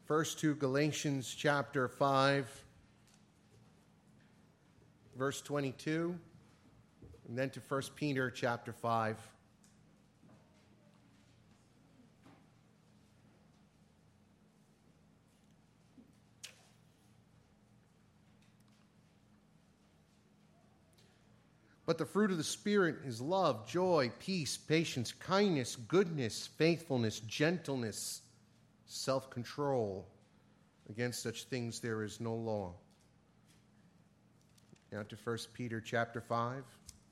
First to Galatians chapter 5, verse 22, and then to 1 Peter chapter 5. But the fruit of the Spirit is love, joy, peace, patience, kindness, goodness, faithfulness, gentleness, self-control. Against such things there is no law. Now to 1 Peter chapter 5.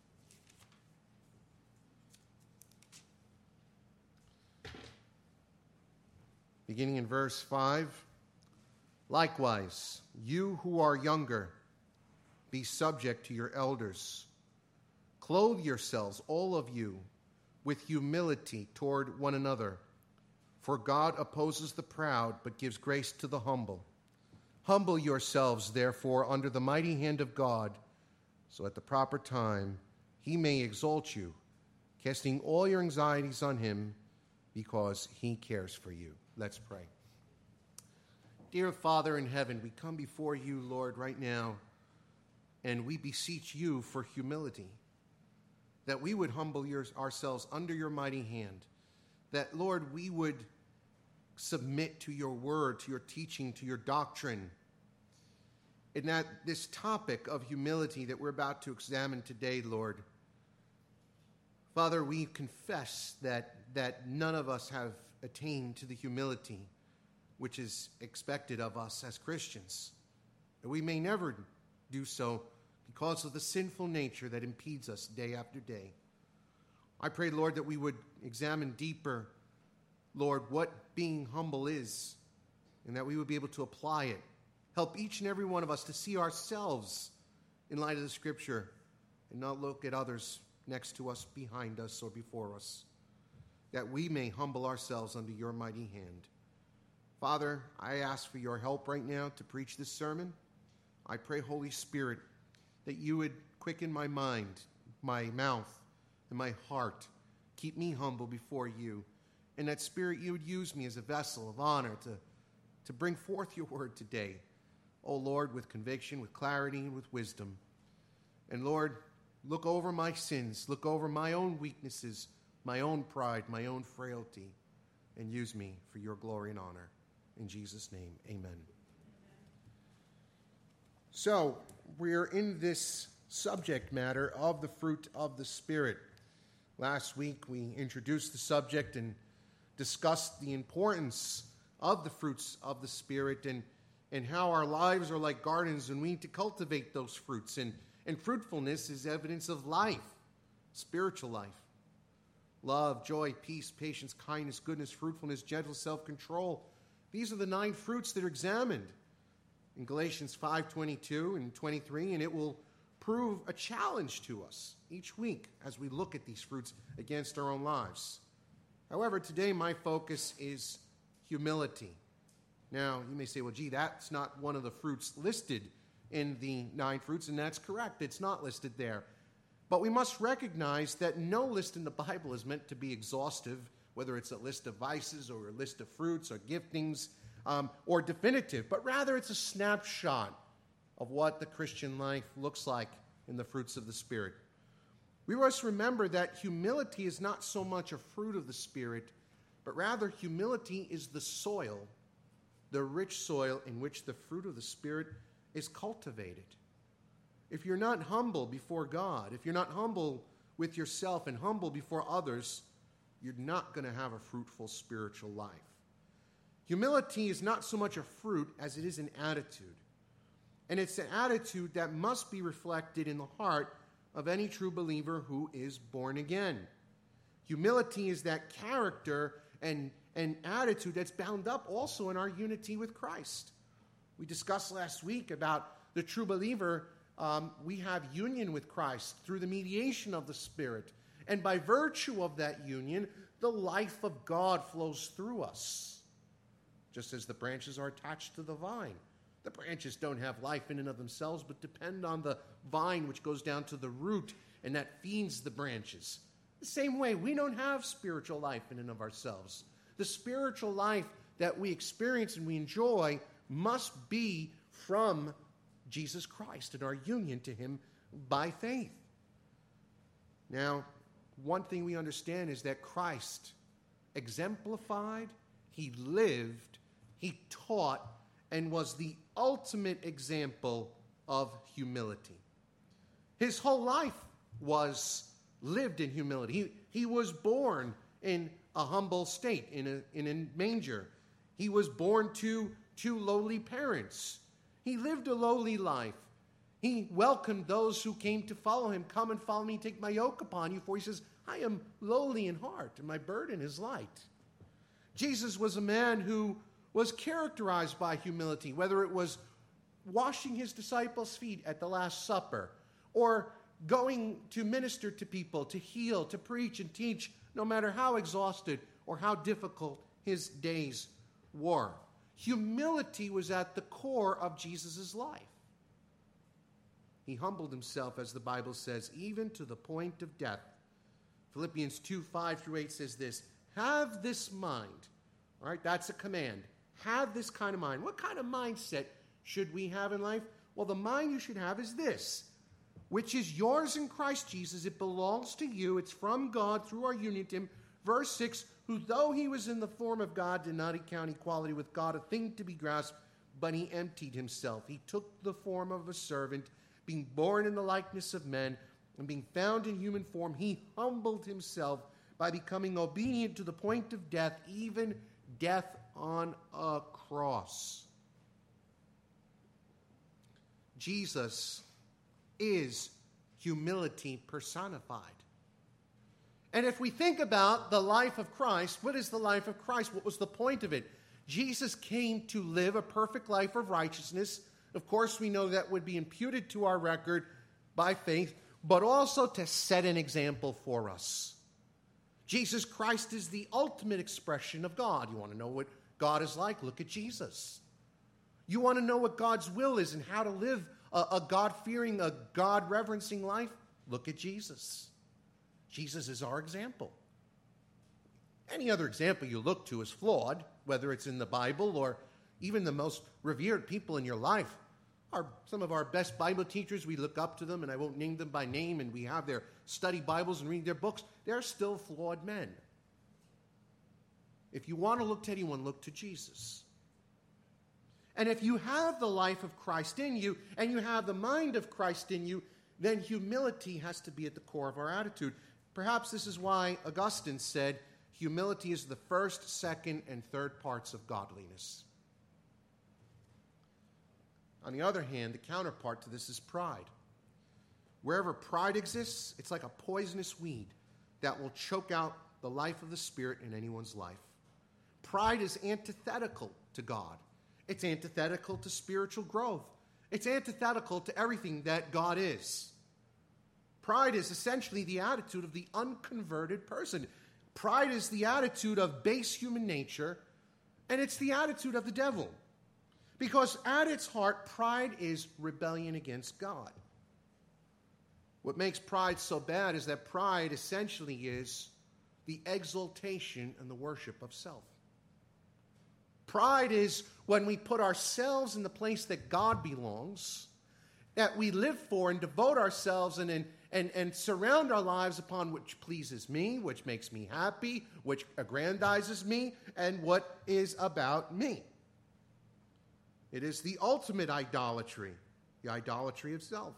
Beginning in verse 5. Likewise, you who are younger, be subject to your elders. Clothe yourselves, all of you, with humility toward one another. For God opposes the proud, but gives grace to the humble. Humble yourselves, therefore, under the mighty hand of God, so at the proper time he may exalt you, casting all your anxieties on him, because he cares for you. Let's pray. Dear Father in heaven, we come before you, Lord, right now, and we beseech you for humility, that we would humble ourselves under your mighty hand, that, Lord, we would submit to your word, to your teaching, to your doctrine. And that this topic of humility that we're about to examine today, Lord, Father, we confess that none of us have attained to the humility which is expected of us as Christians. And we may never do so because of the sinful nature that impedes us day after day. I pray, Lord, that we would examine deeper, Lord, what being humble is, and that we would be able to apply it. Help each and every one of us to see ourselves in light of the Scripture and not look at others next to us, behind us, or before us, that we may humble ourselves under your mighty hand. Father, I ask for your help right now to preach this sermon. I pray, Holy Spirit, that you would quicken my mind, my mouth, and my heart. Keep me humble before you. And that, Spirit, you would use me as a vessel of honor to bring forth your word today. Oh, Lord, with conviction, with clarity, and with wisdom. And, Lord, look over my sins. Look over my own weaknesses, my own pride, my own frailty, and use me for your glory and honor. In Jesus' name, amen. So, we're in this subject matter of the fruit of the Spirit. Last week, we introduced the subject and discussed the importance of the fruits of the Spirit and how our lives are like gardens and we need to cultivate those fruits. And fruitfulness is evidence of life, spiritual life. Love, joy, peace, patience, kindness, goodness, fruitfulness, gentleness, self-control. These are the 9 fruits that are examined in Galatians 5:22 and 23, and it will prove a challenge to us each week as we look at these fruits against our own lives. However, today my focus is humility. Now, you may say, well, gee, that's not one of the fruits listed in the 9 fruits, and that's correct. It's not listed there. But we must recognize that no list in the Bible is meant to be exhaustive, whether it's a list of vices or a list of fruits or giftings or definitive, but rather it's a snapshot of what the Christian life looks like in the fruits of the Spirit. We must remember that humility is not so much a fruit of the Spirit, but rather humility is the soil, the rich soil in which the fruit of the Spirit is cultivated. If you're not humble before God, if you're not humble with yourself and humble before others, you're not going to have a fruitful spiritual life. Humility is not so much a fruit as it is an attitude. And it's an attitude that must be reflected in the heart of any true believer who is born again. Humility is that character and attitude that's bound up also in our unity with Christ. We discussed last week about the true believer. We have union with Christ through the mediation of the Spirit. And by virtue of that union, the life of God flows through us, just as the branches are attached to the vine. The branches don't have life in and of themselves, but depend on the vine which goes down to the root and that feeds the branches. The same way, we don't have spiritual life in and of ourselves. The spiritual life that we experience and we enjoy must be from Jesus Christ and our union to him by faith. Now, one thing we understand is that Christ exemplified, he lived, he taught, and was the ultimate example of humility. His whole life was lived in humility. He was born in a humble state, in a manger. He was born to lowly parents. He lived a lowly life. He welcomed those who came to follow him. Come and follow me, take my yoke upon you. For he says, I am lowly in heart, and my burden is light. Jesus was a man who was characterized by humility, whether it was washing his disciples' feet at the Last Supper, or going to minister to people, to heal, to preach and teach, no matter how exhausted or how difficult his days were. Humility was at the core of Jesus' life. He humbled himself, as the Bible says, even to the point of death. Philippians 2:5-8 says this, have this mind. All right, that's a command. Have this kind of mind. What kind of mindset should we have in life? Well, the mind you should have is this, which is yours in Christ Jesus. It belongs to you. It's from God through our union to him. Verse 6, who though he was in the form of God, did not account equality with God a thing to be grasped, but he emptied himself. He took the form of a servant, being born in the likeness of men, and being found in human form, he humbled himself by becoming obedient to the point of death, even death on a cross. Jesus is humility personified. And if we think about the life of Christ, what is the life of Christ? What was the point of it? Jesus came to live a perfect life of righteousness. Of course, we know that would be imputed to our record by faith, but also to set an example for us. Jesus Christ is the ultimate expression of God. You want to know what God is like? Look at Jesus. You want to know what God's will is and how to live a God-fearing, a God-reverencing life? Look at Jesus. Jesus is our example. Any other example you look to is flawed, whether it's in the Bible or even the most revered people in your life. Some of our best Bible teachers, we look up to them, and I won't name them by name, and we have their study Bibles and read their books. They're still flawed men. If you want to look to anyone, look to Jesus. And if you have the life of Christ in you, and you have the mind of Christ in you, then humility has to be at the core of our attitude. Perhaps this is why Augustine said, humility is the first, second, and third parts of godliness. On the other hand, the counterpart to this is pride. Wherever pride exists, it's like a poisonous weed that will choke out the life of the Spirit in anyone's life. Pride is antithetical to God. It's antithetical to spiritual growth. It's antithetical to everything that God is. Pride is essentially the attitude of the unconverted person. Pride is the attitude of base human nature, and it's the attitude of the devil. Because at its heart, pride is rebellion against God. What makes pride so bad is that pride essentially is the exaltation and the worship of self. Pride is when we put ourselves in the place that God belongs, that we live for and devote ourselves and surround our lives upon which pleases me, which makes me happy, which aggrandizes me, and what is about me. It is the ultimate idolatry, the idolatry of self.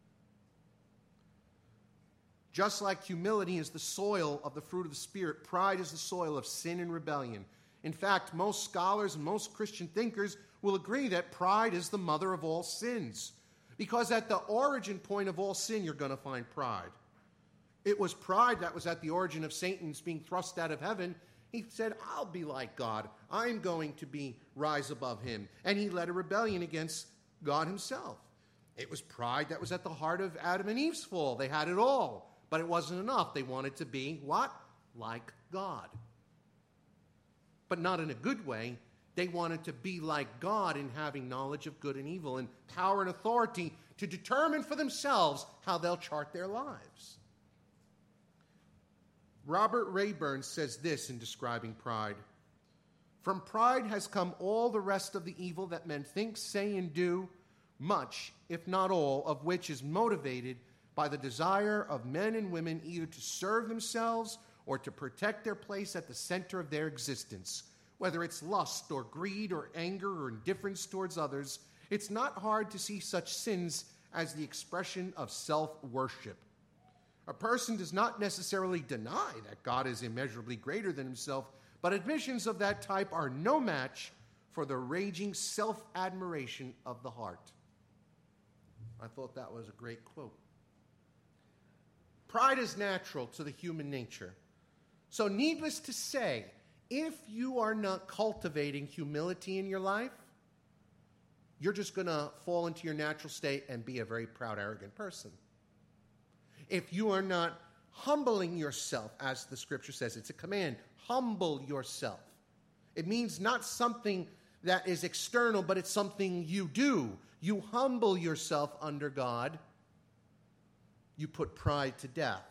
Just like humility is the soil of the fruit of the Spirit, pride is the soil of sin and rebellion. In fact, most scholars and most Christian thinkers will agree that pride is the mother of all sins. Because at the origin point of all sin, you're going to find pride. It was pride that was at the origin of Satan's being thrust out of heaven. He said, I'll be like God. I'm going to rise above him. And he led a rebellion against God himself. It was pride that was at the heart of Adam and Eve's fall. They had it all, but it wasn't enough. They wanted to be what? Like God. But not in a good way. They wanted to be like God in having knowledge of good and evil and power and authority to determine for themselves how they'll chart their lives. Robert Rayburn says this in describing pride. From pride has come all the rest of the evil that men think, say, and do, much, if not all, of which is motivated by the desire of men and women either to serve themselves or to protect their place at the center of their existence. Whether it's lust or greed or anger or indifference towards others, it's not hard to see such sins as the expression of self-worship. A person does not necessarily deny that God is immeasurably greater than himself, but admissions of that type are no match for the raging self-admiration of the heart. I thought that was a great quote. Pride is natural to the human nature. So needless to say, if you are not cultivating humility in your life, you're just going to fall into your natural state and be a very proud, arrogant person. If you are not humbling yourself, as the scripture says, it's a command, humble yourself. It means not something that is external, but it's something you do. You humble yourself under God. You put pride to death.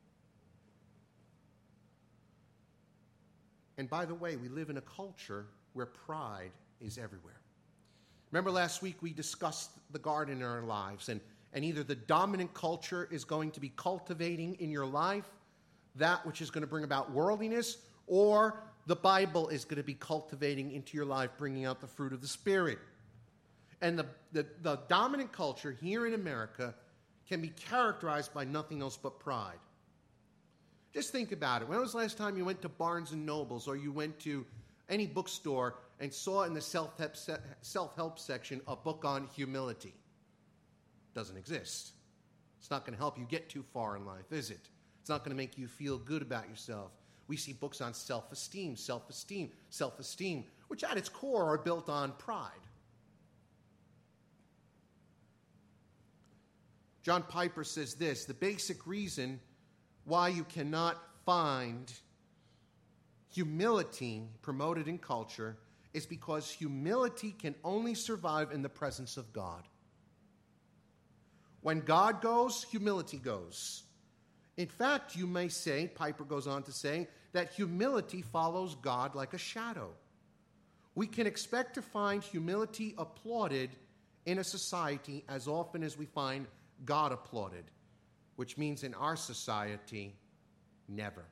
And by the way, we live in a culture where pride is everywhere. Remember last week we discussed the garden in our lives, and either the dominant culture is going to be cultivating in your life that which is going to bring about worldliness, or the Bible is going to be cultivating into your life, bringing out the fruit of the Spirit. And the dominant culture here in America can be characterized by nothing else but pride. Just think about it. When was the last time you went to Barnes & Nobles or you went to any bookstore and saw in the self-help section a book on humility? Doesn't exist. It's not going to help you get too far in life, is it? It's not going to make you feel good about yourself. We see books on self-esteem, which at its core are built on pride. John Piper says this: the basic reason why you cannot find humility promoted in culture is because humility can only survive in the presence of God. When God goes, humility goes. In fact, you may say, Piper goes on to say, that humility follows God like a shadow. We can expect to find humility applauded in a society as often as we find God applauded, which means in our society, never.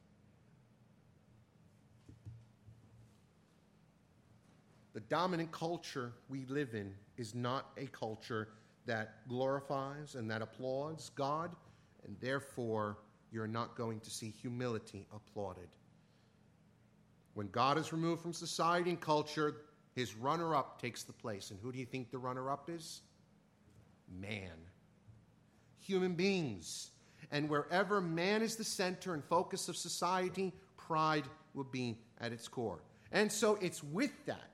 The dominant culture we live in is not a culture that glorifies and that applauds God, and therefore you're not going to see humility applauded. When God is removed from society and culture, his runner-up takes the place. And who do you think the runner-up is? Man. Human beings. And wherever man is the center and focus of society, pride will be at its core. And so it's with that.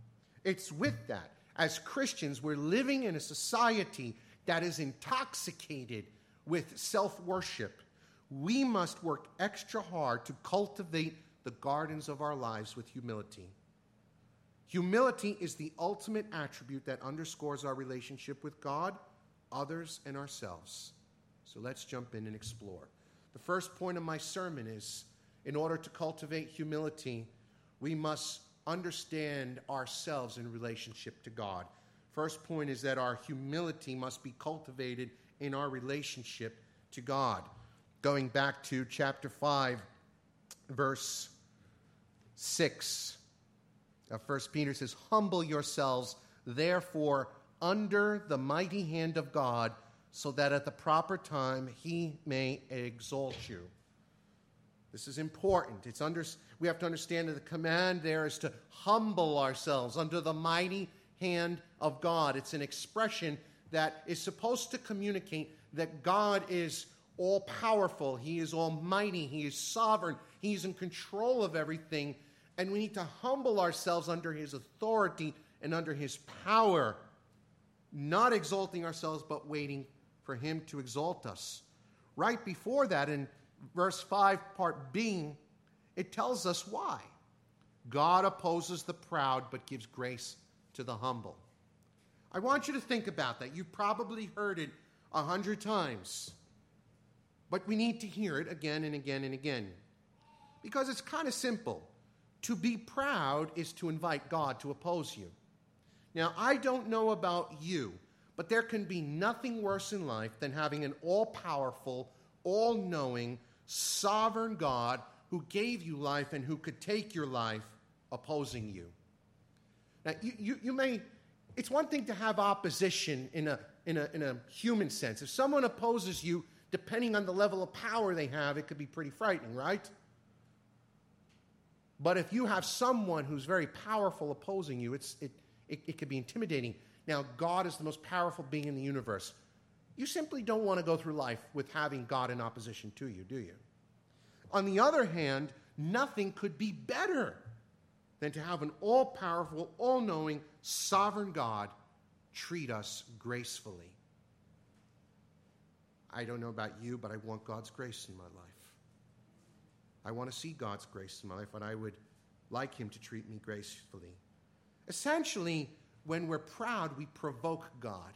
As Christians, we're living in a society that is intoxicated with self-worship. We must work extra hard to cultivate the gardens of our lives with humility. Humility is the ultimate attribute that underscores our relationship with God, others, and ourselves. So let's jump in and explore. The first point of my sermon is, in order to cultivate humility, we must understand ourselves in relationship to God. First point is that our humility must be cultivated in our relationship to God. Going back to chapter 5, verse 6 of 1 Peter says, humble yourselves, therefore, under the mighty hand of God, so that at the proper time he may exalt you. This is important. We have to understand that the command there is to humble ourselves under the mighty hand of God. It's an expression that is supposed to communicate that God is all-powerful. He is almighty. He is sovereign. He's in control of everything. And we need to humble ourselves under his authority and under his power, not exalting ourselves, but waiting for him to exalt us. Right before that, in verse 5, part B, it tells us why. God opposes the proud, but gives grace to the humble. I want you to think about that. You've probably heard it 100 times. But we need to hear it again and again and again. Because it's kind of simple. To be proud is to invite God to oppose you. Now, I don't know about you, but there can be nothing worse in life than having an all-powerful, all-knowing, sovereign God who gave you life and who could take your life opposing you. Now, you may, it's one thing to have opposition in a human sense. If someone opposes you, depending on the level of power they have, it could be pretty frightening, right? But if you have someone who's very powerful opposing you, it could be intimidating. Now, God is the most powerful being in the universe. You simply don't want to go through life with having God in opposition to you, do you? On the other hand, nothing could be better than to have an all-powerful, all-knowing, sovereign God treat us gracefully. I don't know about you, but I want God's grace in my life. I want to see God's grace in my life, and I would like him to treat me gracefully. Essentially, when we're proud, we provoke God.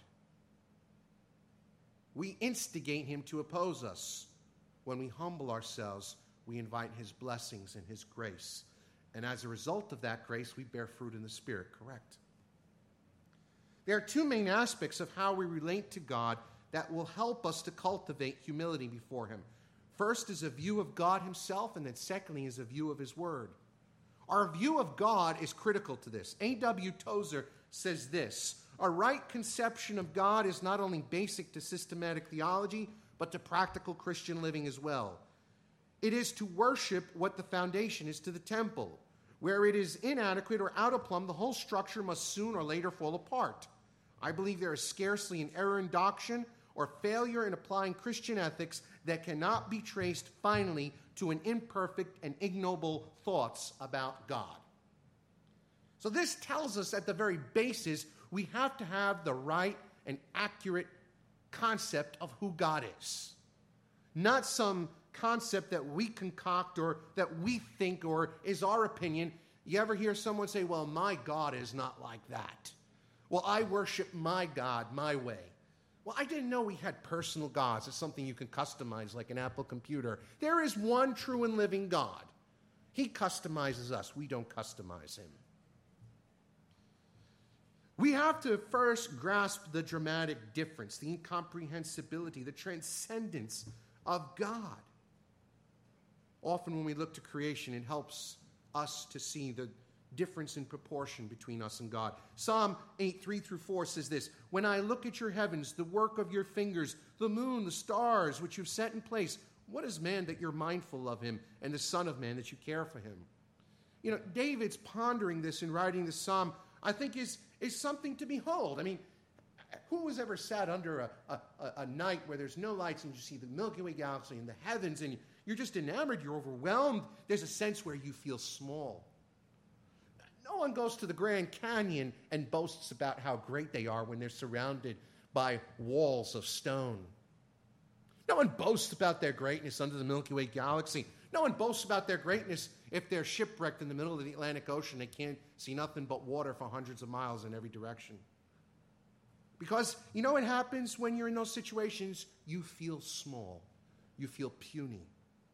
We instigate him to oppose us. When we humble ourselves, we invite his blessings and his grace. And as a result of that grace, we bear fruit in the Spirit, correct? There are two main aspects of how we relate to God that will help us to cultivate humility before him. First is a view of God himself, and then secondly is a view of his word. Our view of God is critical to this. A.W. Tozer says this: a right conception of God is not only basic to systematic theology, but to practical Christian living as well. It is to worship what the foundation is to the temple. Where it is inadequate or out of plumb, the whole structure must soon or later fall apart. I believe there is scarcely an error in doctrine or failure in applying Christian ethics that cannot be traced finally to an imperfect and ignoble thoughts about God. So this tells us at the very basis we have to have the right and accurate concept of who God is. Not some concept that we concoct or that we think or is our opinion. You ever hear someone say, well, my God is not like that. Well, I worship my God my way. Well, I didn't know we had personal gods. It's something you can customize like an Apple computer. There is one true and living God. He customizes us. We don't customize him. We have to first grasp the dramatic difference, the incomprehensibility, the transcendence of God. Often when we look to creation, it helps us to see the difference in proportion between us and God. Psalm 8, 3-4 says this: when I look at your heavens, the work of your fingers, the moon, the stars, which you've set in place, what is man that you're mindful of him, and the son of man that you care for him? You know, David's pondering this in writing this psalm, I think is something to behold. I mean, who has ever sat under a night where there's no lights and you see the Milky Way galaxy and the heavens and you're just enamored, you're overwhelmed. There's a sense where you feel small. No one goes to the Grand Canyon and boasts about how great they are when they're surrounded by walls of stone. No one boasts about their greatness under the Milky Way galaxy. No one boasts about their greatness if they're shipwrecked in the middle of the Atlantic Ocean. They can't see nothing but water for hundreds of miles in every direction. Because you know what happens when you're in those situations? You feel small. You feel puny.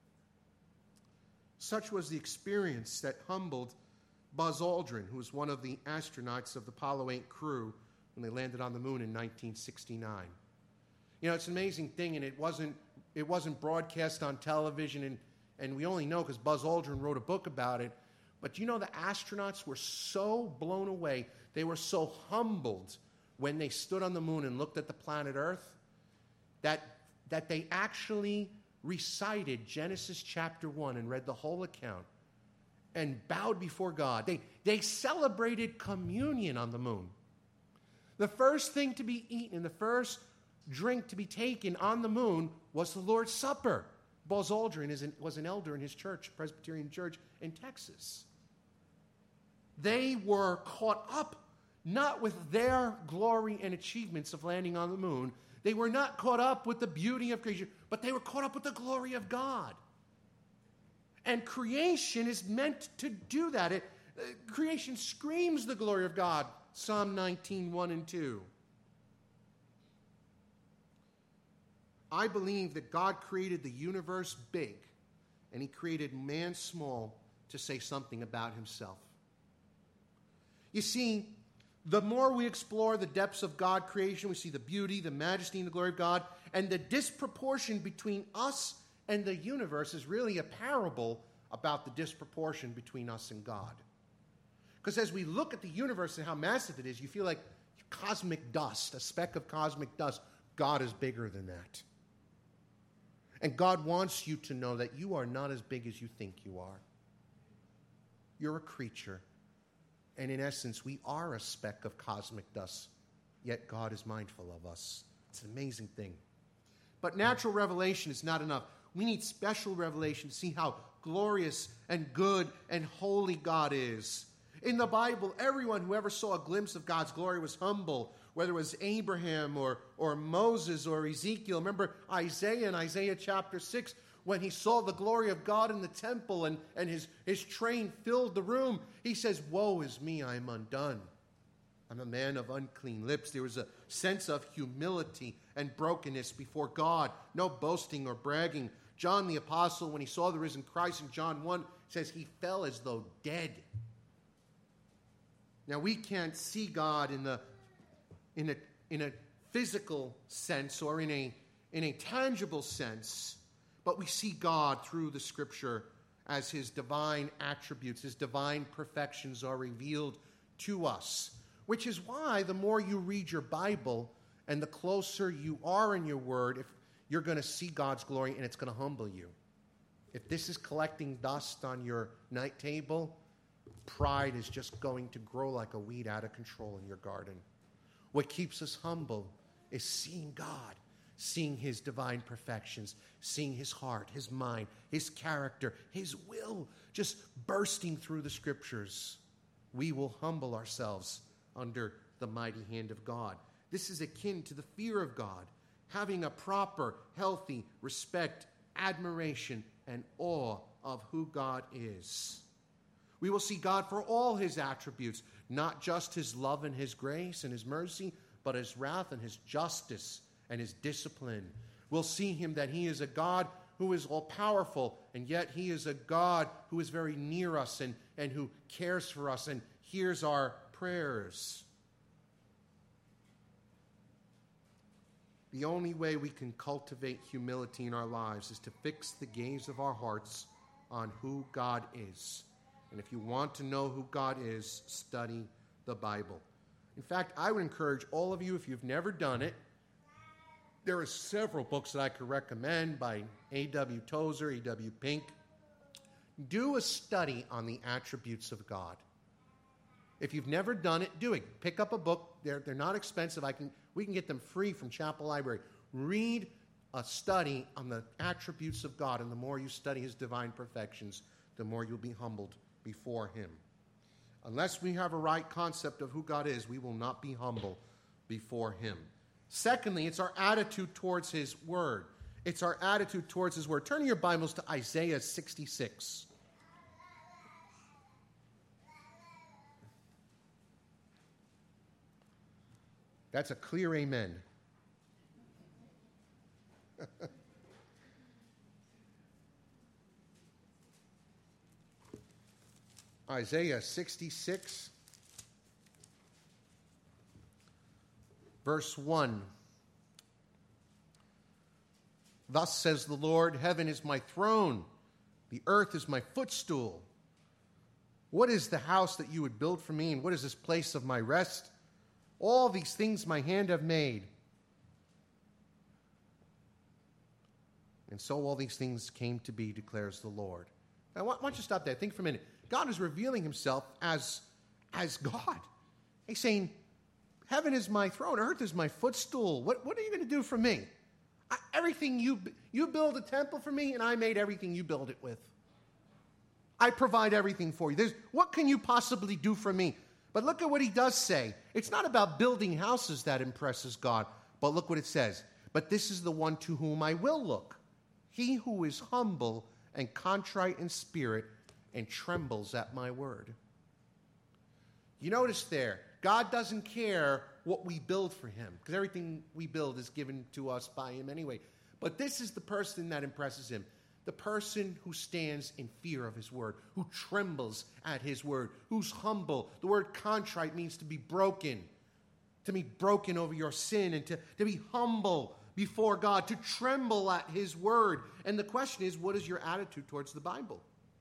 Such was the experience that humbled Buzz Aldrin, who was one of the astronauts of the Apollo 8 crew when they landed on the moon in 1969. You know, it's an amazing thing, and it wasn't broadcast on television, and we only know because Buzz Aldrin wrote a book about it. But you know, the astronauts were so blown away, they were so humbled when they stood on the moon and looked at the planet Earth, that they actually recited Genesis chapter 1 and read the whole account and bowed before God. They celebrated communion on the moon. The first thing to be eaten and the first drink to be taken on the moon was the Lord's Supper. Buzz Aldrin was an elder in his church, Presbyterian Church in Texas. They were caught up not with their glory and achievements of landing on the moon. They were not caught up with the beauty of creation, but they were caught up with the glory of God. And creation is meant to do that. Creation screams the glory of God. Psalm 19, 1 and 2. I believe that God created the universe big, and he created man small to say something about himself. You see, the more we explore the depths of God creation, we see the beauty, the majesty, and the glory of God, and the disproportion between us and the universe is really a parable about the disproportion between us and God. Because as we look at the universe and how massive it is, you feel like cosmic dust, a speck of cosmic dust. God is bigger than that. And God wants you to know that you are not as big as you think you are. You're a creature. And in essence, we are a speck of cosmic dust, yet God is mindful of us. It's an amazing thing. But natural revelation is not enough. We need special revelation to see how glorious and good and holy God is. In the Bible, everyone who ever saw a glimpse of God's glory was humble, whether it was Abraham or Moses or Ezekiel. Remember Isaiah in Isaiah chapter 6, when he saw the glory of God in the temple and his train filled the room, he says, "Woe is me, I am undone. I'm a man of unclean lips." There was a sense of humility and brokenness before God, no boasting or bragging. John the Apostle, when he saw the risen Christ in John 1, says he fell as though dead. Now, we can't see God in a physical sense or in a tangible sense, but we see God through the Scripture as his divine attributes, his divine perfections are revealed to us, which is why the more you read your Bible and the closer you are in your word, if you're going to see God's glory and it's going to humble you. If this is collecting dust on your night table, pride is just going to grow like a weed out of control in your garden. What keeps us humble is seeing God, seeing his divine perfections, seeing his heart, his mind, his character, his will, just bursting through the Scriptures. We will humble ourselves under the mighty hand of God. This is akin to the fear of God, having a proper, healthy respect, admiration, and awe of who God is. We will see God for all his attributes, not just his love and his grace and his mercy, but his wrath and his justice and his discipline. We'll see him that he is a God who is all-powerful, and yet he is a God who is very near us and who cares for us and hears our prayers. The only way we can cultivate humility in our lives is to fix the gaze of our hearts on who God is. And if you want to know who God is, study the Bible. In fact, I would encourage all of you, if you've never done it, there are several books that I could recommend by A.W. Tozer, A.W. Pink. Do a study on the attributes of God. If you've never done it, do it. Pick up a book. They're not expensive. We can get them free from Chapel Library. Read a study on the attributes of God, and the more you study his divine perfections, the more you'll be humbled before him. Unless we have a right concept of who God is, we will not be humble before him. Secondly, it's our attitude towards his word. It's our attitude towards his word. Turn your Bibles to Isaiah 66. That's a clear amen. Isaiah 66, verse 1. Thus says the Lord, heaven is my throne, the earth is my footstool. What is the house that you would build for me, and what is this place of my rest? All these things my hand have made. And so all these things came to be, declares the Lord. Now, why don't you stop there? Think for a minute. God is revealing himself as God. He's saying, heaven is my throne, earth is my footstool. What are you going to do for me? Everything you build a temple for me, and I made everything you build it with. I provide everything for you. What can you possibly do for me? But look at what he does say. It's not about building houses that impresses God, but look what it says. But this is the one to whom I will look. He who is humble and contrite in spirit and trembles at my word. You notice there, God doesn't care what we build for him, because everything we build is given to us by him anyway. But this is the person that impresses him. The person who stands in fear of his word, who trembles at his word, who's humble. The word contrite means to be broken over your sin, and to be humble before God, to tremble at his word. And the question is, what is your attitude towards the Bible?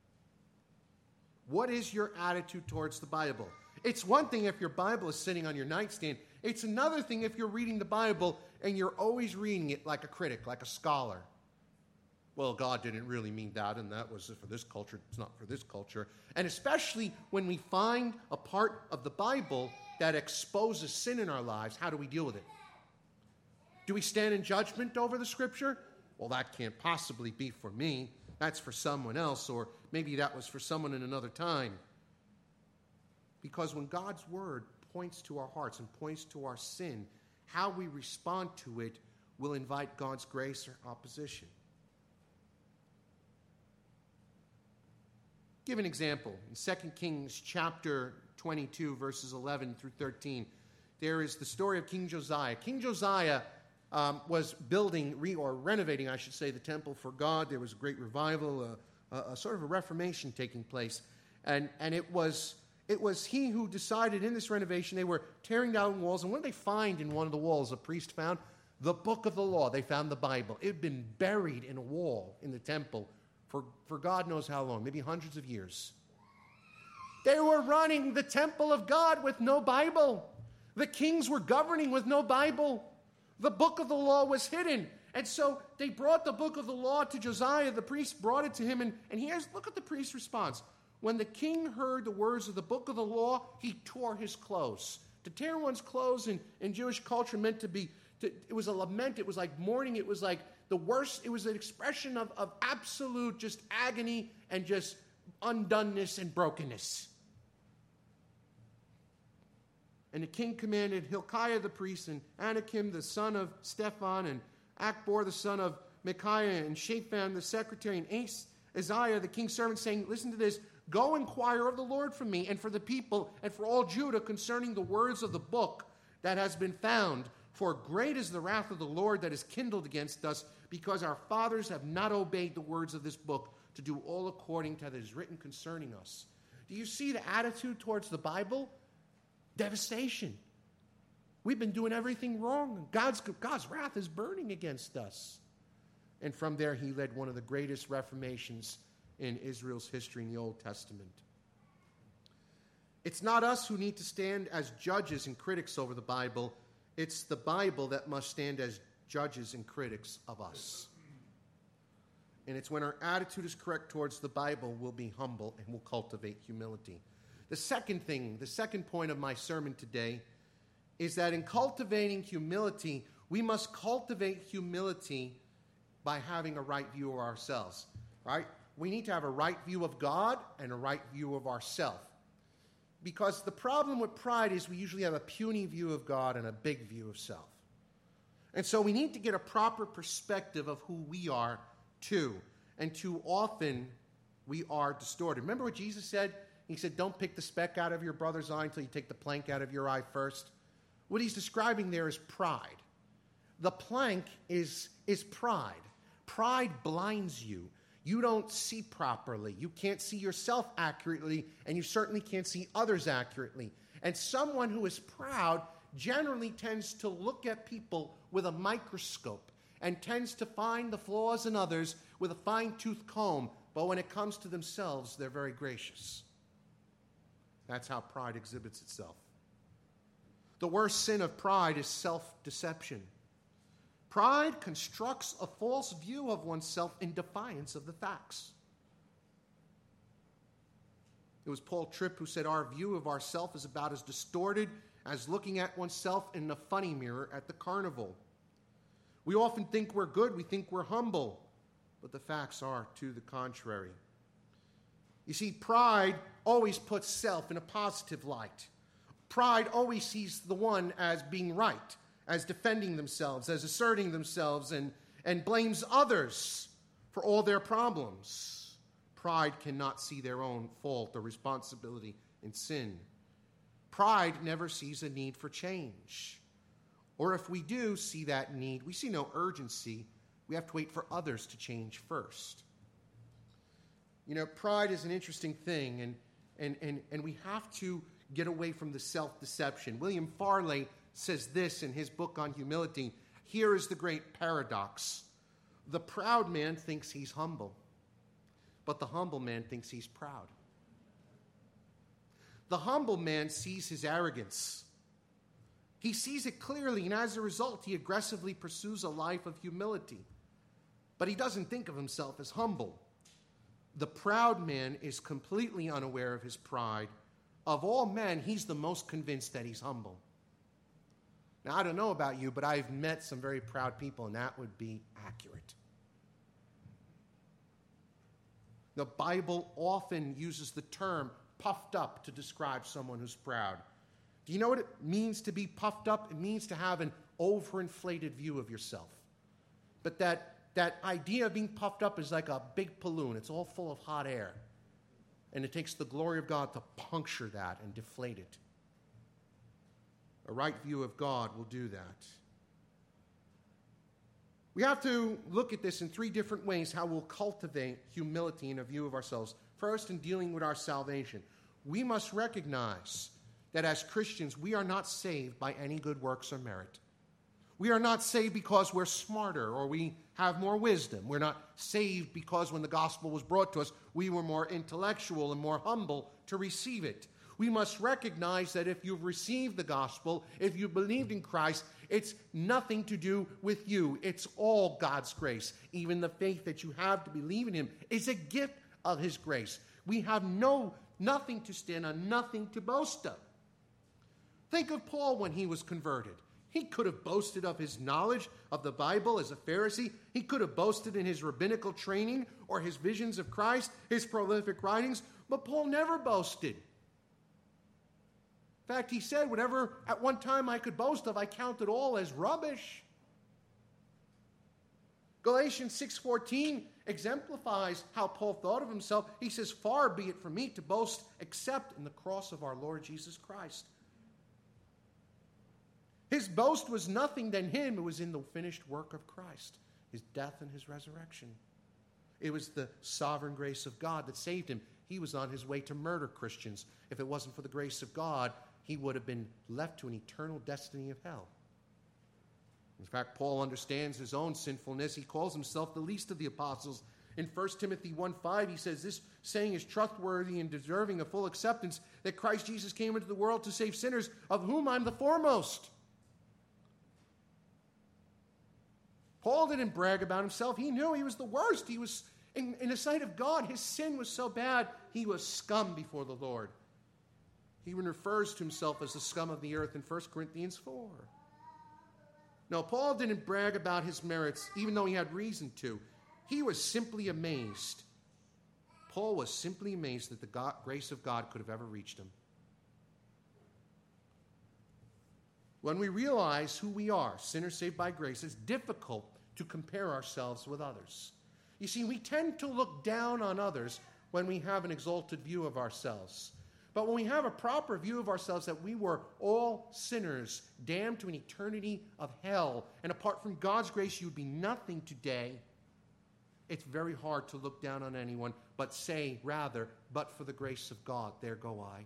What is your attitude towards the Bible? It's one thing if your Bible is sitting on your nightstand. It's another thing if you're reading the Bible and you're always reading it like a critic, like a scholar. Well, God didn't really mean that, and that was for this culture. It's not for this culture. And especially when we find a part of the Bible that exposes sin in our lives, how do we deal with it? Do we stand in judgment over the Scripture? Well, that can't possibly be for me. That's for someone else, or maybe that was for someone in another time. Because when God's Word points to our hearts and points to our sin, how we respond to it will invite God's grace or opposition. Give an example. In 2 Kings chapter 22, verses 11 through 13, there is the story of King Josiah. King Josiah was building, renovating, I should say, the temple for God. There was a great revival, a sort of a reformation taking place. And it was he who decided in this renovation, they were tearing down walls. And what did they find in one of the walls? A priest found the book of the law. They found the Bible. It had been buried in a wall in the temple for God knows how long, maybe hundreds of years. They were running the temple of God with no Bible. The kings were governing with no Bible. The book of the law was hidden. And so they brought the book of the law to Josiah. The priest brought it to him. And look at the priest's response. When the king heard the words of the book of the law, he tore his clothes. To tear one's clothes in Jewish culture meant it was a lament. It was like mourning. It was like the worst. It was an expression of absolute just agony and just undoneness and brokenness. And the king commanded Hilkiah the priest and Anakim the son of Shaphan and Achbor the son of Micaiah and Shaphan the secretary and Isaiah the king's servant, saying, listen to this, go inquire of the Lord for me and for the people and for all Judah concerning the words of the book that has been found. For great is the wrath of the Lord that is kindled against us, because our fathers have not obeyed the words of this book to do all according to that is written concerning us. Do you see the attitude towards the Bible? Devastation. We've been doing everything wrong. God's wrath is burning against us. And from there, he led one of the greatest reformations in Israel's history in the Old Testament. It's not us who need to stand as judges and critics over the Bible. It's the Bible that must stand as judges and critics of us. And it's when our attitude is correct towards the Bible, we'll be humble and we'll cultivate humility. The second point of my sermon today is that in cultivating humility, we must cultivate humility by having a right view of ourselves, right? We need to have a right view of God and a right view of ourselves. Because the problem with pride is we usually have a puny view of God and a big view of self. And so we need to get a proper perspective of who we are too. And too often we are distorted. Remember what Jesus said? He said, don't pick the speck out of your brother's eye until you take the plank out of your eye first. What he's describing there is pride. The plank is pride. Pride blinds you. You don't see properly. You can't see yourself accurately, and you certainly can't see others accurately. And someone who is proud generally tends to look at people with a microscope and tends to find the flaws in others with a fine-tooth comb. But when it comes to themselves, they're very gracious. That's how pride exhibits itself. The worst sin of pride is self-deception. Pride constructs a false view of oneself in defiance of the facts. It was Paul Tripp who said our view of ourself is about as distorted as looking at oneself in a funny mirror at the carnival. We often think we're good, we think we're humble, but the facts are to the contrary. You see, pride always puts self in a positive light. Pride always sees the one as being right, as defending themselves, as asserting themselves, and blames others for all their problems. Pride cannot see their own fault or responsibility in sin. Pride never sees a need for change. Or if we do see that need, we see no urgency. We have to wait for others to change first. You know, pride is an interesting thing, and we have to get away from the self-deception. William Farley says this in his book on humility. Here is the great paradox. The proud man thinks he's humble, but the humble man thinks he's proud. The humble man sees his arrogance. He sees it clearly, and as a result, he aggressively pursues a life of humility. But he doesn't think of himself as humble. The proud man is completely unaware of his pride. Of all men, he's the most convinced that he's humble. Now, I don't know about you, but I've met some very proud people, and that would be accurate. The Bible often uses the term puffed up to describe someone who's proud. Do you know what it means to be puffed up? It means to have an overinflated view of yourself. But that idea of being puffed up is like a big balloon. It's all full of hot air. And it takes the glory of God to puncture that and deflate it. A right view of God will do that. We have to look at this in three different ways, how we'll cultivate humility in a view of ourselves. First, in dealing with our salvation, we must recognize that as Christians, we are not saved by any good works or merit. We are not saved because we're smarter or we have more wisdom. We're not saved because when the gospel was brought to us, we were more intellectual and more humble to receive it. We must recognize that if you've received the gospel, if you believed in Christ, it's nothing to do with you. It's all God's grace. Even the faith that you have to believe in him is a gift of his grace. We have nothing to stand on, nothing to boast of. Think of Paul when he was converted. He could have boasted of his knowledge of the Bible as a Pharisee. He could have boasted in his rabbinical training or his visions of Christ, his prolific writings, but Paul never boasted. In fact, he said, whatever at one time I could boast of, I count it all as rubbish. Galatians 6:14 exemplifies how Paul thought of himself. He says, far be it from me to boast except in the cross of our Lord Jesus Christ. His boast was nothing than him. It was in the finished work of Christ, his death and his resurrection. It was the sovereign grace of God that saved him. He was on his way to murder Christians. If it wasn't for the grace of God, he would have been left to an eternal destiny of hell. In fact, Paul understands his own sinfulness. He calls himself the least of the apostles. In 1 Timothy 1:5, he says, this saying is trustworthy and deserving of full acceptance, that Christ Jesus came into the world to save sinners, of whom I'm the foremost. Paul didn't brag about himself. He knew he was the worst. He was, in the sight of God, his sin was so bad, he was scum before the Lord. He even refers to himself as the scum of the earth in 1 Corinthians 4. No, Paul didn't brag about his merits, even though he had reason to. He was simply amazed. Paul was simply amazed that the grace of God could have ever reached him. When we realize who we are, sinners saved by grace, it's difficult to compare ourselves with others. You see, we tend to look down on others when we have an exalted view of ourselves. But when we have a proper view of ourselves that we were all sinners, damned to an eternity of hell, and apart from God's grace you would be nothing today, it's very hard to look down on anyone, but say rather, but for the grace of God, there go I.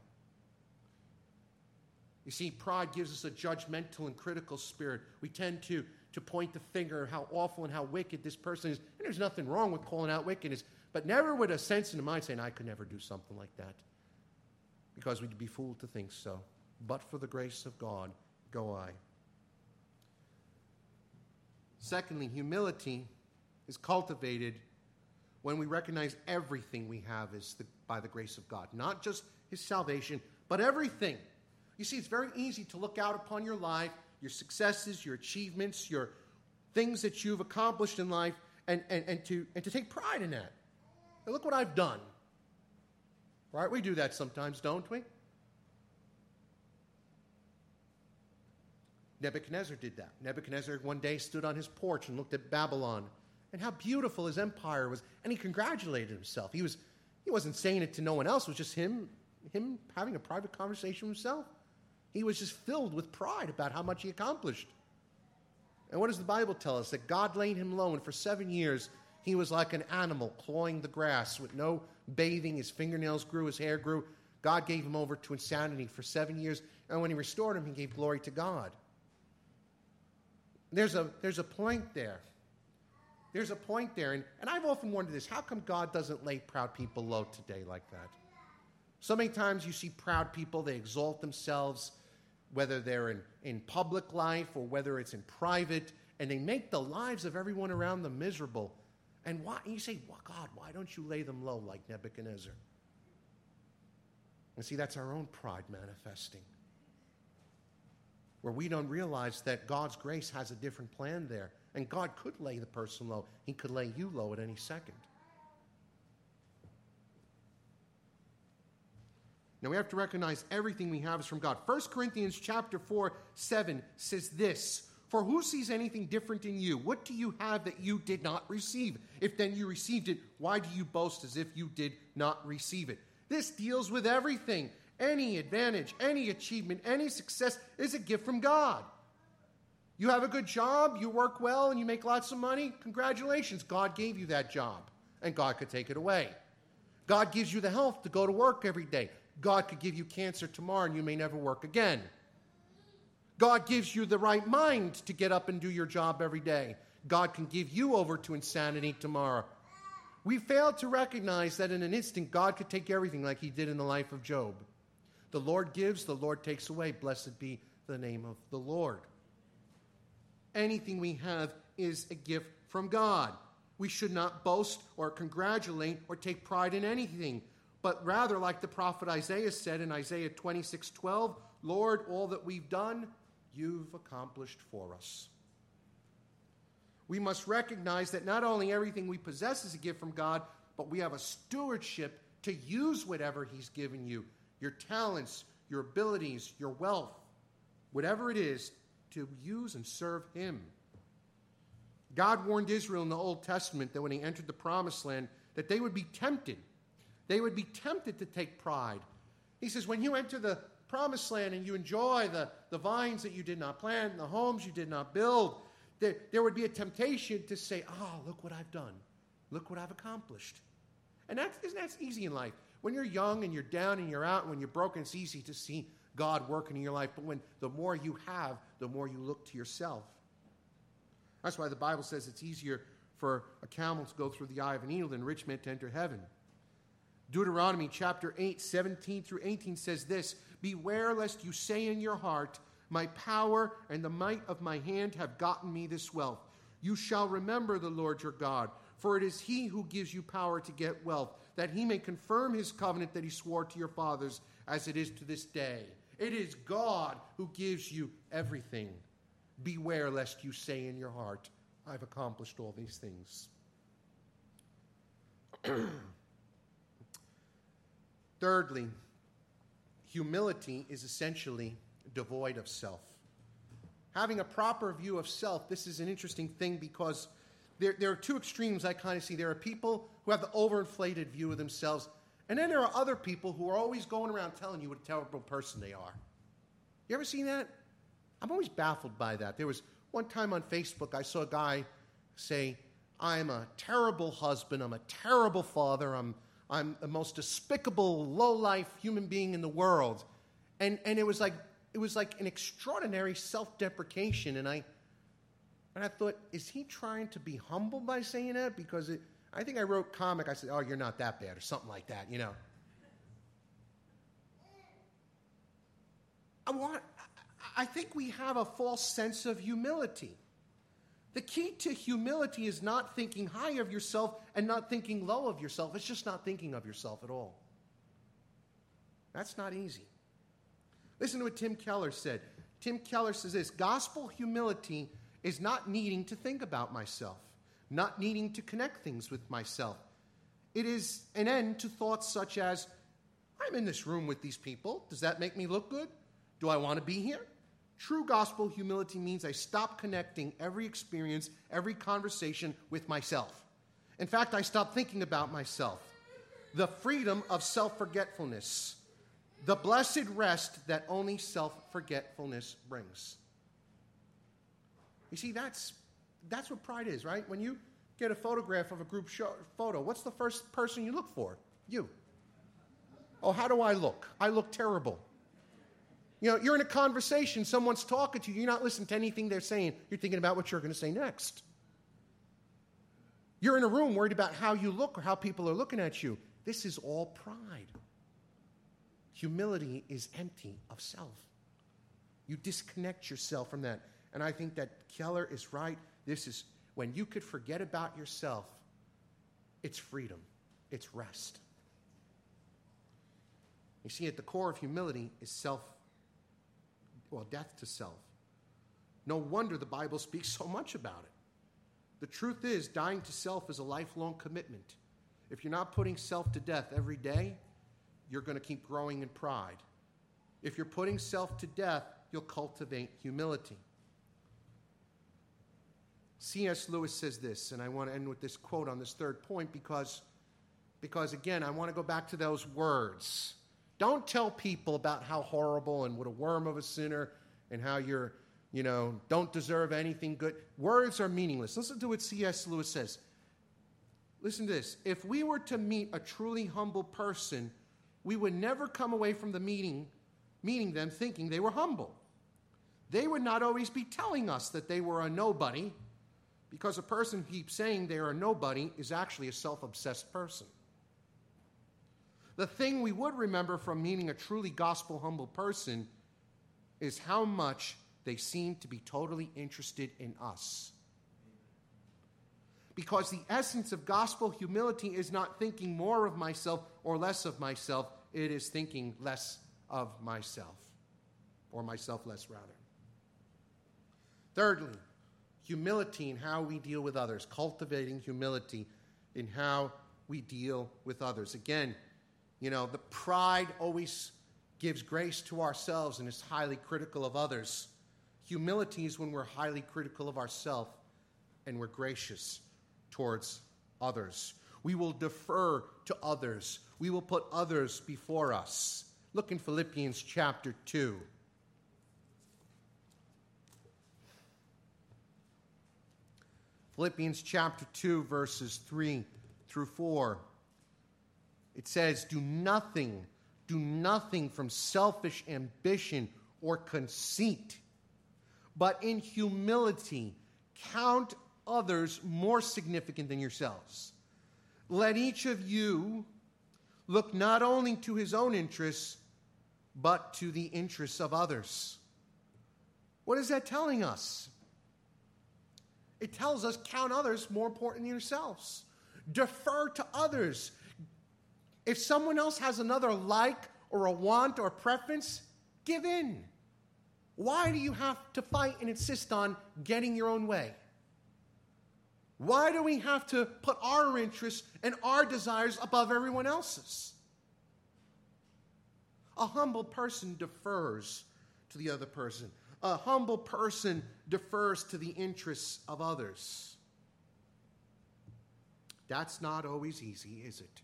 You see, pride gives us a judgmental and critical spirit. We tend to point the finger at how awful and how wicked this person is. And there's nothing wrong with calling out wickedness, but never with a sense in the mind saying, I could never do something like that. Because we'd be fooled to think so. But for the grace of God, go I. Secondly, humility is cultivated when we recognize everything we have is by the grace of God. Not just his salvation, but everything. You see, it's very easy to look out upon your life, your successes, your achievements, your things that you've accomplished in life, and to take pride in that. Now, look what I've done. Right? We do that sometimes, don't we? Nebuchadnezzar did that. Nebuchadnezzar one day stood on his porch and looked at Babylon and how beautiful his empire was, and he congratulated himself. He wasn't saying it to no one else. It was just him having a private conversation with himself. He was just filled with pride about how much he accomplished. And what does the Bible tell us? That God laid him low, and for 7 years he was like an animal clawing the grass with no bathing, his fingernails grew, his hair grew. God gave him over to insanity for 7 years, and when he restored him, he gave glory to God. There's a point there. There's a point there, and I've often wondered this. How come God doesn't lay proud people low today like that? So many times you see proud people, they exalt themselves, whether they're in public life or whether it's in private, and they make the lives of everyone around them miserable. And you say, well, God, why don't you lay them low like Nebuchadnezzar? And see, that's our own pride manifesting, where we don't realize that God's grace has a different plan there. And God could lay the person low. He could lay you low at any second. Now we have to recognize everything we have is from God. 1 Corinthians chapter 4:7 says this, "For who sees anything different in you? What do you have that you did not receive? If then you received it, why do you boast as if you did not receive it?" This deals with everything. Any advantage, any achievement, any success is a gift from God. You have a good job, you work well, and you make lots of money. Congratulations, God gave you that job, and God could take it away. God gives you the health to go to work every day. God could give you cancer tomorrow, and you may never work again. God gives you the right mind to get up and do your job every day. God can give you over to insanity tomorrow. We fail to recognize that in an instant, God could take everything like he did in the life of Job. The Lord gives, the Lord takes away. Blessed be the name of the Lord. Anything we have is a gift from God. We should not boast or congratulate or take pride in anything, but rather, like the prophet Isaiah said in Isaiah 26:12, "Lord, all that we've done, you've accomplished for us." We must recognize that not only everything we possess is a gift from God, but we have a stewardship to use whatever he's given you, your talents, your abilities, your wealth, whatever it is, to use and serve him. God warned Israel in the Old Testament that when they entered the Promised Land, that they would be tempted. They would be tempted to take pride. He says, when you enter the Promised Land and you enjoy the vines that you did not plant and the homes you did not build, there would be a temptation to say, "Oh, look what I've done. Look what I've accomplished." And that's easy in life. When you're young and you're down and you're out and when you're broken, it's easy to see God working in your life. But when the more you have, the more you look to yourself. That's why the Bible says it's easier for a camel to go through the eye of a needle than a rich man to enter heaven. Deuteronomy chapter 8, 17 through 18 says this, "Beware lest you say in your heart, 'My power and the might of my hand have gotten me this wealth.' You shall remember the Lord your God, for it is he who gives you power to get wealth, that he may confirm his covenant that he swore to your fathers, as it is to this day." It is God who gives you everything. Beware lest you say in your heart, "I've accomplished all these things." Thirdly, humility is essentially devoid of self. Having a proper view of self, this is an interesting thing because there are two extremes I kind of see. There are people who have the overinflated view of themselves, and then there are other people who are always going around telling you what a terrible person they are. You ever seen that? I'm always baffled by that. There was one time on Facebook I saw a guy say, "I'm a terrible husband, I'm a terrible father, I'm the most despicable, low-life human being in the world." And it was like an extraordinary self-deprecation. And I thought, is he trying to be humble by saying that? Because I think I wrote comic. I said, "Oh, you're not that bad," or something like that, you know. I think we have a false sense of humility. The key to humility is not thinking high of yourself and not thinking low of yourself. It's just not thinking of yourself at all. That's not easy. Listen to what Tim Keller said. Tim Keller says this, "Gospel humility is not needing to think about myself, not needing to connect things with myself. It is an end to thoughts such as, I'm in this room with these people. Does that make me look good? Do I want to be here? True gospel humility means I stop connecting every experience, every conversation with myself. In fact, I stop thinking about myself. The freedom of self-forgetfulness. The blessed rest that only self-forgetfulness brings." You see, that's what pride is, right? When you get a photograph of a group photo, what's the first person you look for? You. Oh, how do I look? I look terrible. You know, you're in a conversation, someone's talking to you, you're not listening to anything they're saying, you're thinking about what you're going to say next. You're in a room worried about how you look or how people are looking at you. This is all pride. Humility is empty of self. You disconnect yourself from that. And I think that Keller is right. This is when you could forget about yourself, it's freedom, it's rest. You see, at the core of humility is death to self. No wonder the Bible speaks so much about it. The truth is, dying to self is a lifelong commitment. If you're not putting self to death every day, you're going to keep growing in pride. If you're putting self to death, you'll cultivate humility. C.S. Lewis says this, and I want to end with this quote on this third point because again, I want to go back to those words. Don't tell people about how horrible and what a worm of a sinner and how you're, don't deserve anything good. Words are meaningless. Listen to what C.S. Lewis says. Listen to this. If we were to meet a truly humble person, we would never come away from the meeting them thinking they were humble. They would not always be telling us that they were a nobody, because a person who keeps saying they are a nobody is actually a self-obsessed person. The thing we would remember from meeting a truly gospel humble person is how much they seem to be totally interested in us. Because the essence of gospel humility is not thinking more of myself or less of myself. It is thinking less of myself, or myself less rather. Thirdly, humility in how we deal with others, cultivating humility in how we deal with others. Again, the pride always gives grace to ourselves and is highly critical of others. Humility is when we're highly critical of ourselves and we're gracious towards others. We will defer to others. We will put others before us. Look in Philippians chapter 2. Philippians chapter 2, verses 3 through 4. It says, do nothing from selfish ambition or conceit, but in humility count others more significant than yourselves. Let each of you look not only to his own interests, but to the interests of others. What is that telling us? It tells us count others more important than yourselves. Defer to others. If someone else has another like or a want or preference, give in. Why do you have to fight and insist on getting your own way? Why do we have to put our interests and our desires above everyone else's? A humble person defers to the other person. A humble person defers to the interests of others. That's not always easy, is it?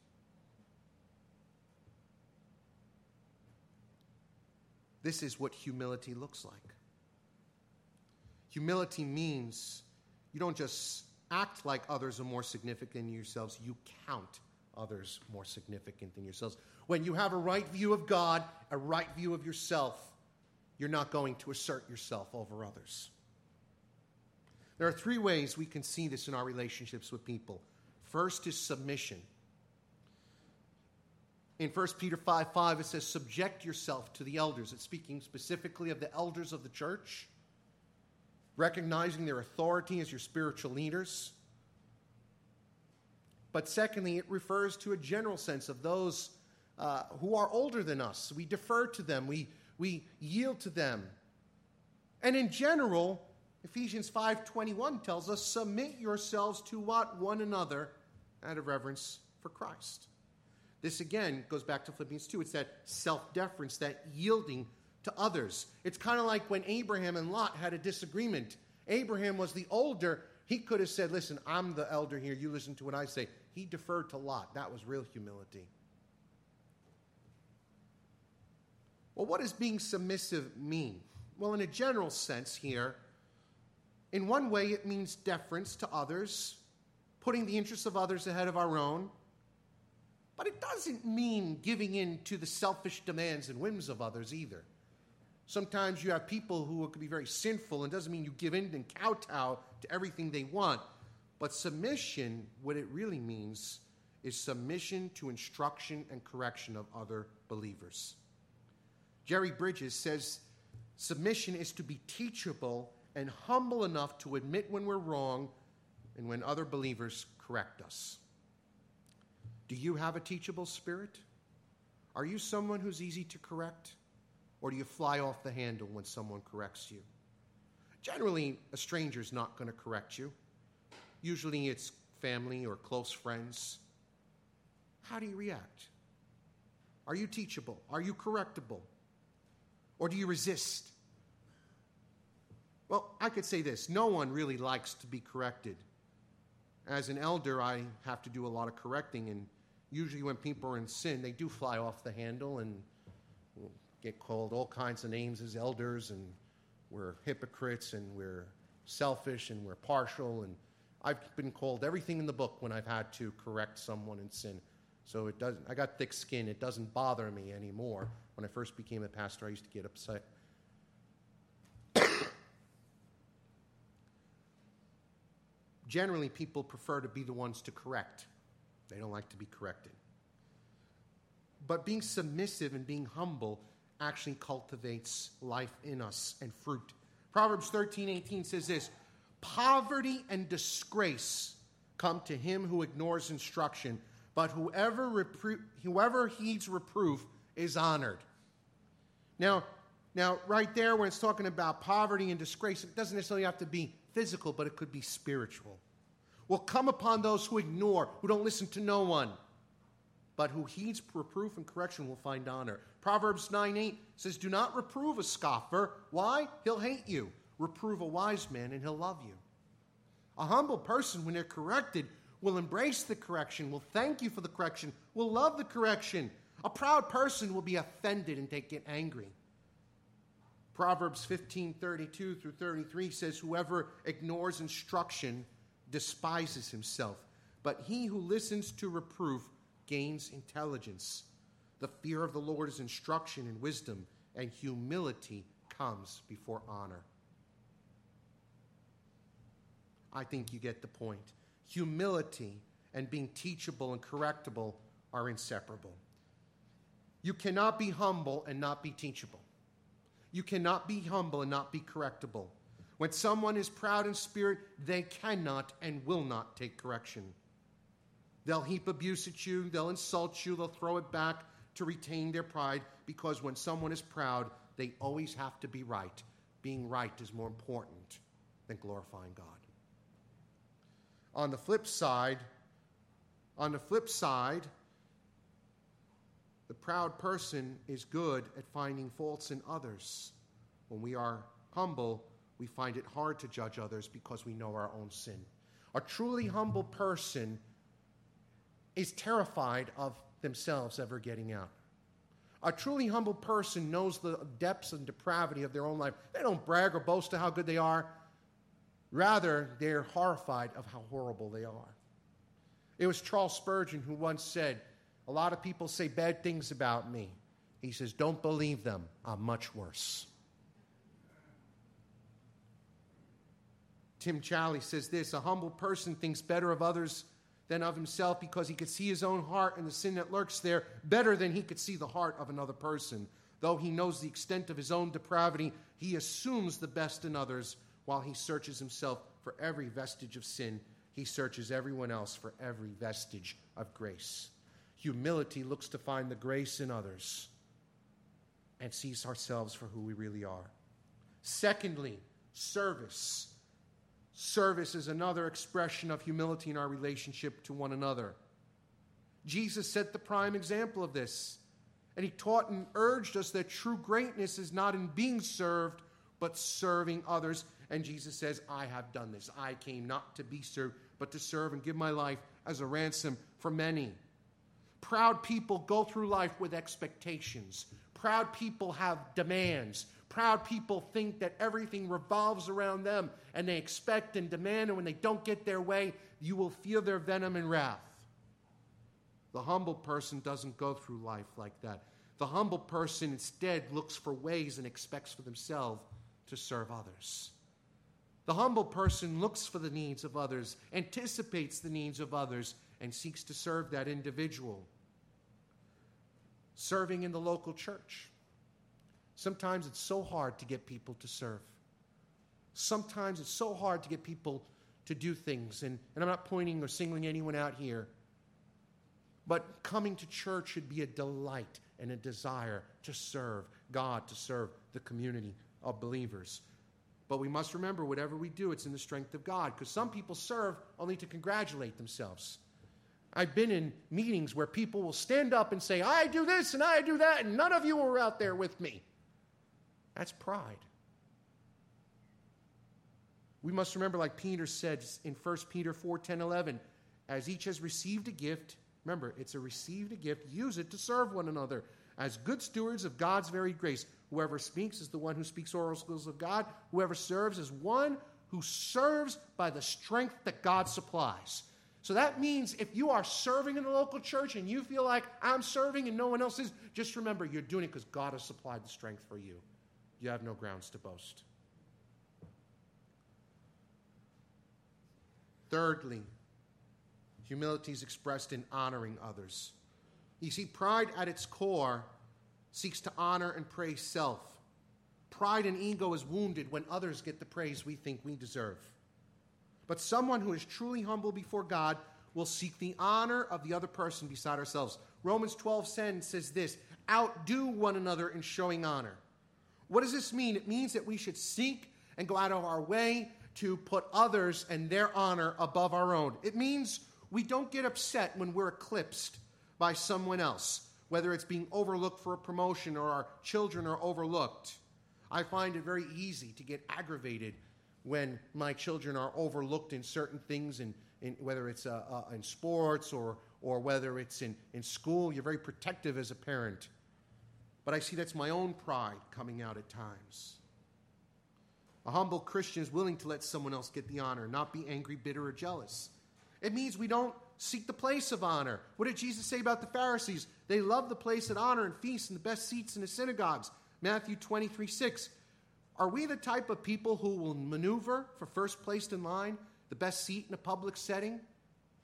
This is what humility looks like. Humility means you don't just act like others are more significant than yourselves, you count others more significant than yourselves. When you have a right view of God, a right view of yourself, you're not going to assert yourself over others. There are three ways we can see this in our relationships with people. First is submission. In 1 Peter 5:5, it says, subject yourself to the elders. It's speaking specifically of the elders of the church, recognizing their authority as your spiritual leaders. But secondly, it refers to a general sense of those who are older than us. We defer to them. We yield to them. And in general, Ephesians 5:21 tells us, submit yourselves to what? One another out of reverence for Christ. This again goes back to Philippians 2. It's that self-deference, that yielding to others. It's kind of like when Abraham and Lot had a disagreement. Abraham was the older. He could have said, listen, I'm the elder here. You listen to what I say. He deferred to Lot. That was real humility. Well, what does being submissive mean? Well, in a general sense here, in one way it means deference to others, putting the interests of others ahead of our own. But it doesn't mean giving in to the selfish demands and whims of others either. Sometimes you have people who could be very sinful, and it doesn't mean you give in and kowtow to everything they want. But submission, what it really means, is submission to instruction and correction of other believers. Jerry Bridges says, submission is to be teachable and humble enough to admit when we're wrong and when other believers correct us. Do you have a teachable spirit? Are you someone who's easy to correct? Or do you fly off the handle when someone corrects you? Generally, a stranger's not going to correct you. Usually it's family or close friends. How do you react? Are you teachable? Are you correctable? Or do you resist? Well, I could say this. No one really likes to be corrected. As an elder, I have to do a lot of correcting, and usually when people are in sin, they do fly off the handle and get called all kinds of names as elders, and we're hypocrites, and we're selfish, and we're partial, and I've been called everything in the book when I've had to correct someone in sin. So I got thick skin. It doesn't bother me anymore. When I first became a pastor, I used to get upset. Generally, people prefer to be the ones to correct. They don't like to be corrected. But being submissive and being humble actually cultivates life in us and fruit. Proverbs 13:18 says this, poverty and disgrace come to him who ignores instruction, but whoever heeds reproof is honored. Now, right there, when it's talking about poverty and disgrace, it doesn't necessarily have to be physical, but it could be spiritual. Will come upon those who ignore, who don't listen to no one, but who heeds reproof and correction will find honor. Proverbs 9:8 says, do not reprove a scoffer. Why? He'll hate you. Reprove a wise man and he'll love you. A humble person, when they're corrected, will embrace the correction, will thank you for the correction, will love the correction. A proud person will be offended and get angry. Proverbs 15:32 through 33 says, whoever ignores instruction despises himself, but he who listens to reproof gains intelligence. The fear of the Lord is instruction and wisdom, and humility comes before honor. I think you get the point. Humility and being teachable and correctable are inseparable. You cannot be humble and not be teachable. You cannot be humble and not be correctable. When someone is proud in spirit, they cannot and will not take correction. They'll heap abuse at you, they'll insult you, they'll throw it back to retain their pride, because when someone is proud, they always have to be right. Being right is more important than glorifying God. On the flip side, the proud person is good at finding faults in others. When we are humble, we find it hard to judge others because we know our own sin. A truly humble person is terrified of themselves ever getting out. A truly humble person knows the depths and depravity of their own life. They don't brag or boast of how good they are. Rather, they're horrified of how horrible they are. It was Charles Spurgeon who once said, a lot of people say bad things about me. He says, don't believe them. I'm much worse. Tim Challies says this, a humble person thinks better of others than of himself because he could see his own heart and the sin that lurks there better than he could see the heart of another person. Though he knows the extent of his own depravity, he assumes the best in others while he searches himself for every vestige of sin. He searches everyone else for every vestige of grace. Humility looks to find the grace in others and sees ourselves for who we really are. Secondly, service. Service is another expression of humility in our relationship to one another. Jesus set the prime example of this, and he taught and urged us that true greatness is not in being served, but serving others. And Jesus says, I have done this. I came not to be served, but to serve and give my life as a ransom for many. Proud people go through life with expectations. Proud people have demands. Proud people think that everything revolves around them, and they expect and demand, and when they don't get their way, you will feel their venom and wrath. The humble person doesn't go through life like that. The humble person instead looks for ways and expects for themselves to serve others. The humble person looks for the needs of others, anticipates the needs of others, and seeks to serve that individual. Serving in the local church. Sometimes it's so hard to get people to serve. Sometimes it's so hard to get people to do things. And I'm not pointing or singling anyone out here. But coming to church should be a delight and a desire to serve God, to serve the community of believers. But we must remember, whatever we do, it's in the strength of God. Because some people serve only to congratulate themselves. I've been in meetings where people will stand up and say, I do this and I do that, and none of you were out there with me. That's pride. We must remember, like Peter said in 1 Peter 4:10-11, as each has received a gift, remember, it's a received a gift, use it to serve one another as good stewards of God's varied grace. Whoever speaks is the one who speaks oracles of God. Whoever serves is one who serves by the strength that God supplies. So that means if you are serving in the local church and you feel like I'm serving and no one else is, just remember you're doing it because God has supplied the strength for you. You have no grounds to boast. Thirdly, humility is expressed in honoring others. You see, pride at its core seeks to honor and praise self. Pride and ego is wounded when others get the praise we think we deserve. But someone who is truly humble before God will seek the honor of the other person beside ourselves. Romans 12:10 says this, outdo one another in showing honor. What does this mean? It means that we should seek and go out of our way to put others and their honor above our own. It means we don't get upset when we're eclipsed by someone else, whether it's being overlooked for a promotion or our children are overlooked. I find it very easy to get aggravated when my children are overlooked in certain things, in whether it's in sports or whether it's in school. You're very protective as a parent. But I see that's my own pride coming out at times. A humble Christian is willing to let someone else get the honor, not be angry, bitter, or jealous. It means we don't seek the place of honor. What did Jesus say about the Pharisees? They love the place at honor and feasts and the best seats in the synagogues. Matthew 23:6. Are we the type of people who will maneuver for first place in line, the best seat in a public setting? I'll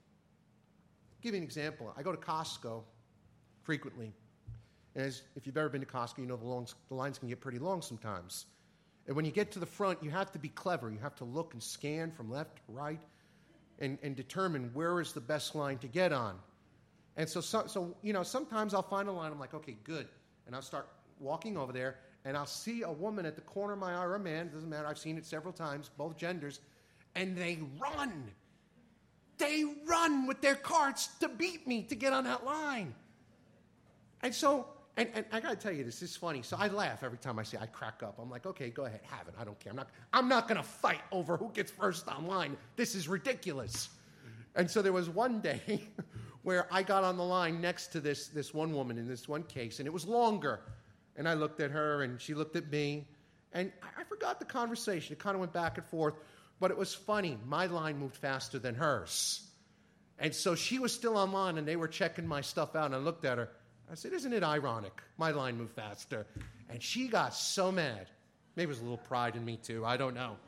give you an example. I go to Costco frequently. And if you've ever been to Costco, you know the lines can get pretty long sometimes. And when you get to the front, you have to be clever. You have to look and scan from left to right and determine where is the best line to get on. And so sometimes I'll find a line. I'm like, okay, good. And I'll start walking over there, and I'll see a woman at the corner of my eye, or a man, doesn't matter. I've seen it several times, both genders, and they run. They run with their carts to beat me to get on that line. And so, and I got to tell you, this is funny. So I laugh every time I see it. I crack up. I'm like, okay, go ahead, have it. I don't care. I'm not going to fight over who gets first online. This is ridiculous. And so there was one day where I got on the line next to this one woman in this one case, and it was longer. And I looked at her, and she looked at me. And I forgot the conversation. It kind of went back and forth. But it was funny. My line moved faster than hers. And so she was still online, and they were checking my stuff out, and I looked at her. I said, isn't it ironic? My line moved faster. And she got so mad. Maybe it was a little pride in me, too. I don't know.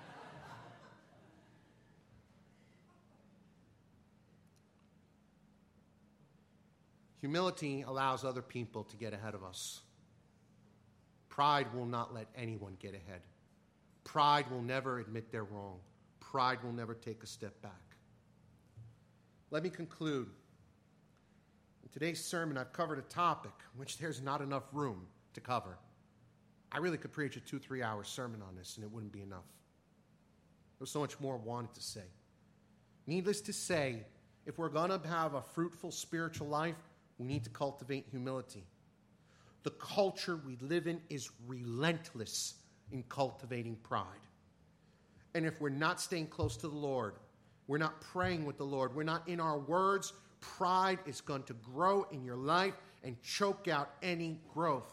Humility allows other people to get ahead of us. Pride will not let anyone get ahead. Pride will never admit they're wrong. Pride will never take a step back. Let me conclude. In today's sermon, I've covered a topic which there's not enough room to cover. I really could preach a 2-3 hour sermon on this, and it wouldn't be enough. There's so much more I wanted to say. Needless to say, if we're going to have a fruitful spiritual life, we need to cultivate humility. The culture we live in is relentless in cultivating pride. And if we're not staying close to the Lord, we're not praying with the Lord, we're not in our words, pride is going to grow in your life and choke out any growth.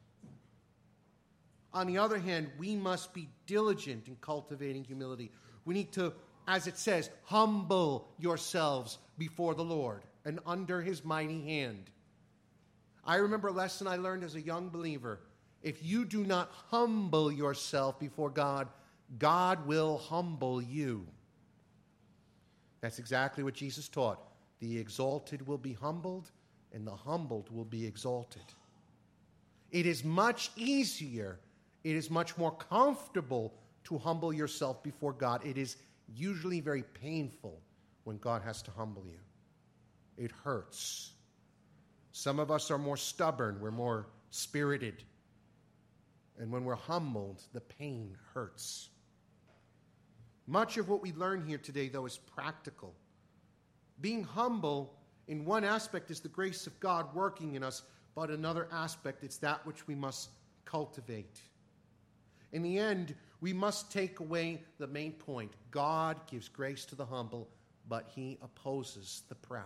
On the other hand, we must be diligent in cultivating humility. We need to, as it says, humble yourselves before the Lord. and under his mighty hand. I remember a lesson I learned as a young believer. If you do not humble yourself before God, God will humble you. That's exactly what Jesus taught. The exalted will be humbled, and the humbled will be exalted. It is much easier, it is much more comfortable to humble yourself before God. It is usually very painful when God has to humble you. It hurts. Some of us are more stubborn, we're more spirited. And when we're humbled, the pain hurts. Much of what we learn here today, though, is practical. Being humble, in one aspect, is the grace of God working in us, but another aspect, it's that which we must cultivate. In the end, we must take away the main point. God gives grace to the humble, but he opposes the proud.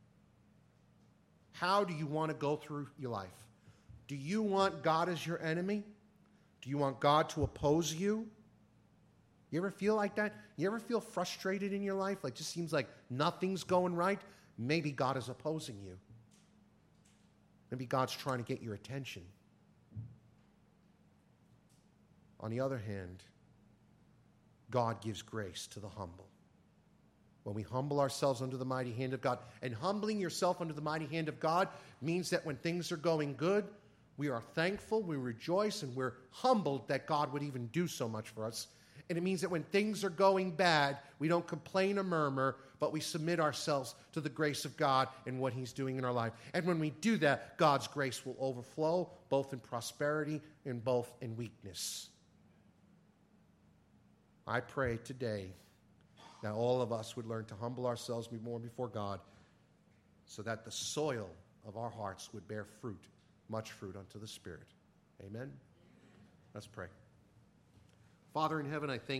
How do you want to go through your life? Do you want God as your enemy? Do you want God to oppose you? You ever feel like that? You ever feel frustrated in your life? Like it just seems like nothing's going right? Maybe God is opposing you. Maybe God's trying to get your attention. On the other hand, God gives grace to the humble. When we humble ourselves under the mighty hand of God, and humbling yourself under the mighty hand of God means that when things are going good, we are thankful, we rejoice, and we're humbled that God would even do so much for us. And it means that when things are going bad, we don't complain or murmur, but we submit ourselves to the grace of God and what he's doing in our life. And when we do that, God's grace will overflow, both in prosperity and both in weakness. I pray today that all of us would learn to humble ourselves more before God so that the soil of our hearts would bear fruit, much fruit unto the Spirit. Amen? Let's pray. Father in heaven, I thank